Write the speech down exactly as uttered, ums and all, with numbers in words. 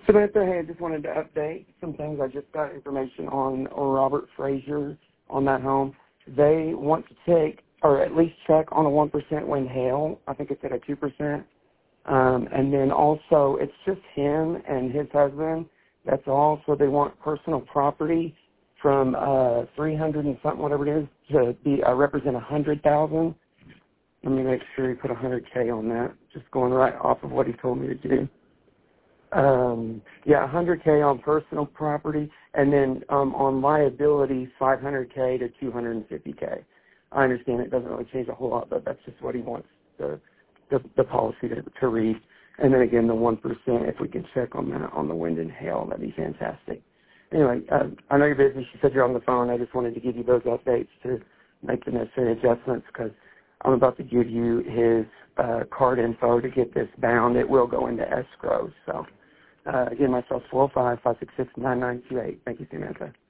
Samantha, hey, I just wanted to update some things. I just got information on Robert Frazier on that home. They want to take, or at least check on a one percent wind hail. I think it's at a two percent. Um, and then also, it's just him and his husband. That's all. So they want personal property from uh, three hundred and something, whatever it is, to be uh, represent one hundred thousand. Let me make sure he put one hundred K on that, just going right off of what he told me to do. Um, yeah, one hundred K on personal property, and then um, on liability, five hundred K to two hundred fifty K. I understand it doesn't really change a whole lot, but that's just what he wants the the, the policy to, to read. And then again, the one percent, if we can check on that on the wind and hail, that'd be fantastic. Anyway, uh, I know you're busy. She said you're on the phone. I just wanted to give you those updates to make the necessary adjustments because I'm about to give you his uh, card info to get this bound. It will go into escrow. So, uh, again, my cell's four oh five, five six six, nine nine two eight. Thank you, Samantha.